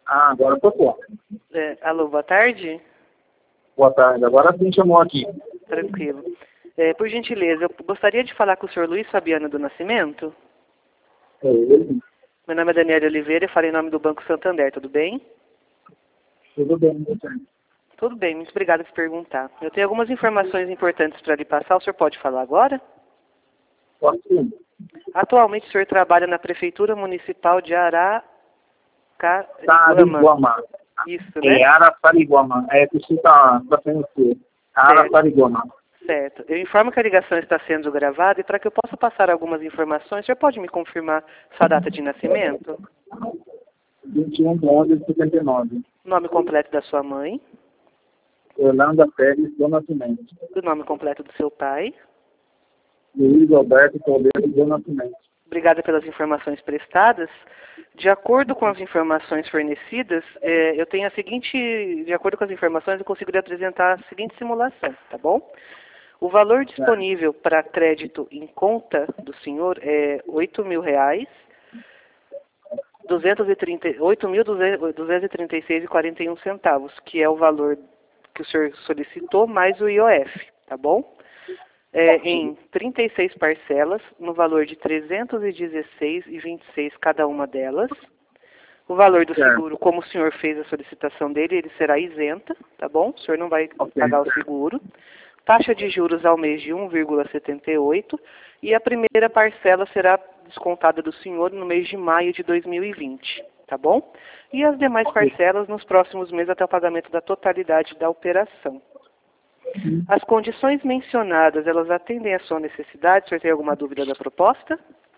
Ah, agora tocou. Alô, boa tarde. Boa tarde. Agora sim chamou aqui. Tranquilo. Por gentileza, eu gostaria de falar com o senhor Luiz Fabiano do Nascimento. É ele? Meu nome é Daniela Oliveira, eu falo em nome do Banco Santander, tudo bem? Tudo bem, doutor? Tudo bem, muito obrigada por perguntar. Eu tenho algumas informações importantes para lhe passar, o senhor pode falar agora? Pode sim. Atualmente o senhor trabalha na Prefeitura Municipal de Araçariguama. Isso, né? É Araçariguama. É que você está sendo Araçariguama. Certo. Eu informo que a ligação está sendo gravada e para que eu possa passar algumas informações, o senhor pode me confirmar sua data de nascimento? 21/11/79. Nome completo da sua mãe? Orlando Pérez do Nascimento. O nome completo do seu pai? Luiz Alberto Toledo do Nascimento. Obrigada pelas informações prestadas. De acordo com as informações fornecidas, eu tenho a seguinte, de acordo com as informações, eu consigo lhe apresentar a seguinte simulação, tá bom? O valor disponível para crédito em conta do senhor é R$ 8.000, 8.236,41 centavos, que é o valor que o senhor solicitou, mais o IOF, tá bom? Em 36 parcelas, no valor de R$ 316,26 cada uma delas. O valor do seguro, como o senhor fez a solicitação dele, ele será isenta, tá bom? O senhor não vai pagar o seguro. Taxa de juros ao mês de 1,78 e a primeira parcela será descontada do senhor no mês de maio de 2020, tá bom? E as demais parcelas nos próximos meses até o pagamento da totalidade da operação. As condições mencionadas, elas atendem à sua necessidade? O senhor tem alguma dúvida da proposta?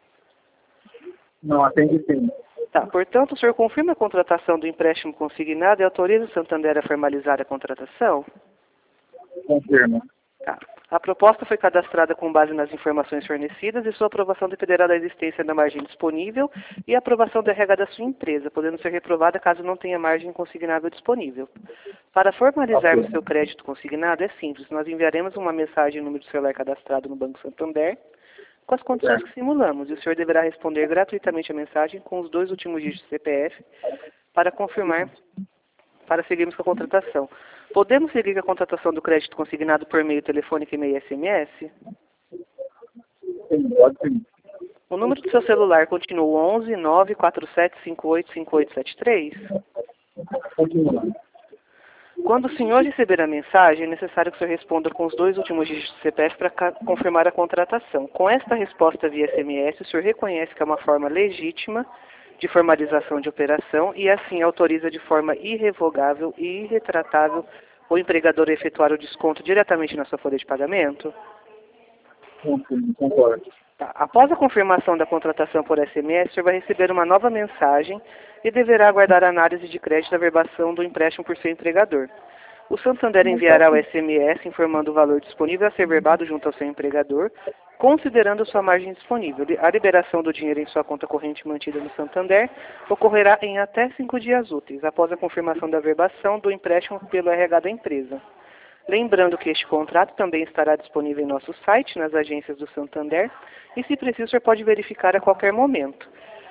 Não, atende sim. Tá, portanto, o senhor confirma a contratação do empréstimo consignado e autoriza o Santander a formalizar a contratação? Confirma. Tá. A proposta foi cadastrada com base nas informações fornecidas e sua aprovação dependerá da existência da margem disponível e a aprovação do RH da sua empresa, podendo ser reprovada caso não tenha margem consignável disponível. Para formalizarmos seu crédito consignado é simples, nós enviaremos uma mensagem no número de celular cadastrado no Banco Santander com as condições que simulamos e o senhor deverá responder gratuitamente a mensagem com os 2 últimos dígitos do CPF para confirmar, para seguirmos com a contratação. Podemos seguir com a contratação do crédito consignado por meio telefônico, e-mail e SMS? Sim, pode sim. O número do seu celular continua o 11 94758 5873? Continua. Quando o senhor receber a mensagem, é necessário que o senhor responda com os 2 últimos dígitos do CPF para confirmar a contratação. Com esta resposta via SMS, o senhor reconhece que é uma forma legítima de formalização de operação e assim autoriza de forma irrevogável e irretratável o empregador a efetuar o desconto diretamente na sua folha de pagamento? Concordo. Tá. Após a confirmação da contratação por SMS, o senhor vai receber uma nova mensagem e deverá aguardar a análise de crédito da verbação do empréstimo por seu empregador. O Santander enviará o SMS informando o valor disponível a ser verbado junto ao seu empregador, considerando sua margem disponível. A liberação do dinheiro em sua conta corrente mantida no Santander ocorrerá em até 5 dias úteis, após a confirmação da verbação do empréstimo pelo RH da empresa. Lembrando que este contrato também estará disponível em nosso site, nas agências do Santander, e se preciso, o senhor pode verificar a qualquer momento.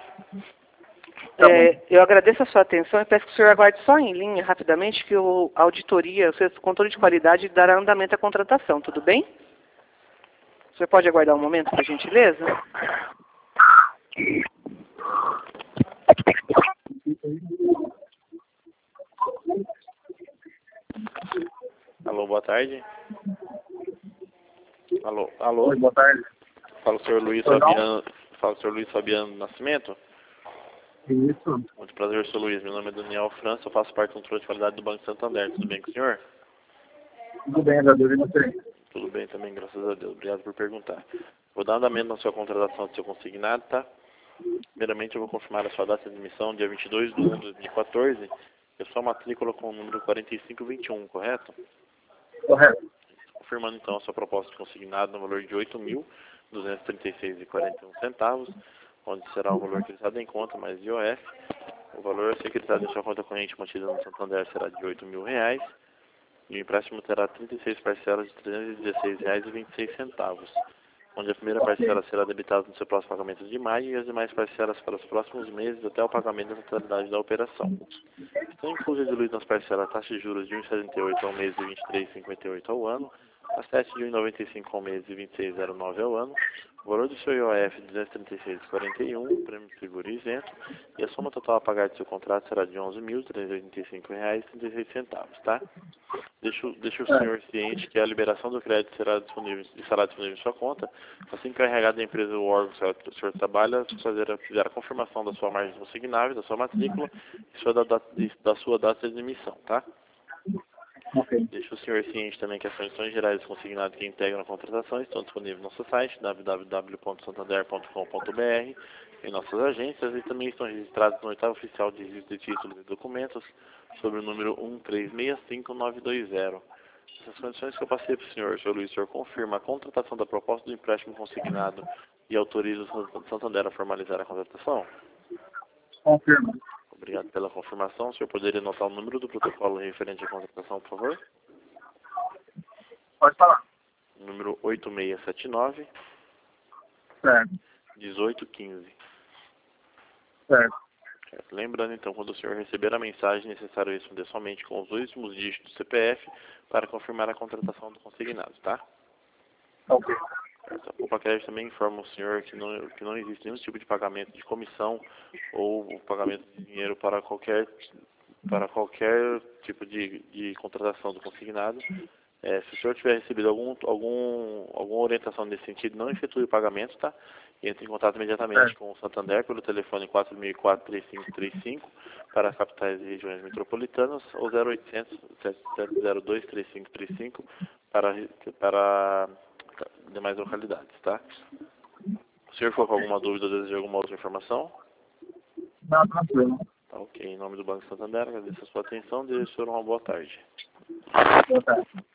Eu agradeço a sua atenção e peço que o senhor aguarde só em linha rapidamente que a auditoria, o seu controle de qualidade dará andamento à contratação, tudo bem? O senhor pode aguardar um momento, por gentileza? Alô, boa tarde. Alô. Oi, boa tarde. Fala o senhor Luiz Fabiano. Fala o senhor Luiz Fabiano Nascimento. Isso. Muito prazer, sou Luiz. Meu nome é Daniel França, eu faço parte do controle de qualidade do Banco Santander. Tudo bem com o senhor? Tudo bem, Adador, e você? Tudo bem também, graças a Deus. Obrigado por perguntar. Vou dar andamento na sua contratação do seu consignado, tá? Primeiramente, eu vou confirmar a sua data de emissão, dia 22/1 de 2014. E a sua matrícula com o número 4521, correto? Correto. Confirmando, então, a sua proposta de consignado no valor de R$ 8.236,41 centavos, onde será o valor utilizado em conta mais IOF. O valor a ser creditado em sua conta corrente mantida no Santander será de R$ 8.000 e o empréstimo terá 36 parcelas de R$ 316,26. onde a primeira parcela será debitada no seu próximo pagamento de maio e as demais parcelas para os próximos meses até o pagamento da totalidade da operação. Estão inclusas e diluídas nas parcelas a taxa de juros de 1,78 ao mês e 23,58 ao ano, a 7 de 1,95 ao mês e 26,09 ao ano, o valor do seu IOF de 236,41, prêmio de seguro isento, e a soma total a pagar de seu contrato será de R$ 11.385,36, tá? Deixa o senhor ciente que a liberação do crédito estará disponível em sua conta, assim que o encarregado da empresa ou órgão que o senhor trabalha fizer a confirmação da sua margem consignável, da sua matrícula e da sua data de emissão, tá? Ok. Deixa o senhor ciente também que as condições gerais dos consignados que integram a contratação estão disponíveis no nosso site www.santander.com.br, em nossas agências, e também estão registrados no oitavo oficial de registro de títulos e documentos sobre o número 1365920. Essas condições que eu passei para o senhor Luiz, o senhor confirma a contratação da proposta do empréstimo consignado e autoriza o Santander a formalizar a contratação? Confirma. Obrigado pela confirmação. O senhor poderia anotar o número do protocolo referente à contratação, por favor? Pode falar. Número 8679 Certo. 1815. Certo. Lembrando, então, quando o senhor receber a mensagem, é necessário responder somente com os dois últimos dígitos do CPF para confirmar a contratação do consignado, tá? Ok. A Poupa Crédito também informa o senhor que não existe nenhum tipo de pagamento de comissão ou pagamento de dinheiro para qualquer tipo de contratação do consignado. Se o senhor tiver recebido alguma orientação nesse sentido, não efetue o pagamento, tá? Entre em contato imediatamente com o Santander pelo telefone 4004-3535 para as capitais e regiões metropolitanas ou 0800-702-3535 para demais localidades, tá? O senhor ficou com alguma dúvida ou deseja alguma outra informação? Não, tranquilo. Tá, ok. Em nome do Banco Santander, agradeço a sua atenção e desejo ao senhor uma boa tarde. Boa tarde.